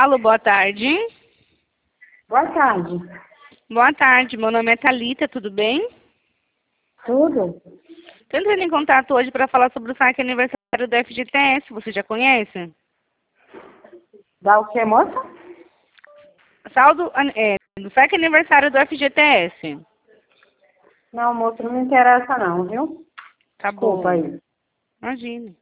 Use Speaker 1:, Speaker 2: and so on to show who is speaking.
Speaker 1: Alô, boa tarde.
Speaker 2: Boa tarde.
Speaker 1: Boa tarde, meu nome é Thalita, tudo bem?
Speaker 2: Tudo?
Speaker 1: Estou entrando em contato hoje para falar sobre o saque aniversário do FGTS, você já conhece?
Speaker 2: Dá o que, moça?
Speaker 1: Do saque aniversário do FGTS.
Speaker 2: Não, moço, não me interessa não, viu?
Speaker 1: Tá
Speaker 2: Desculpa
Speaker 1: bom.
Speaker 2: aí.
Speaker 1: Imagine.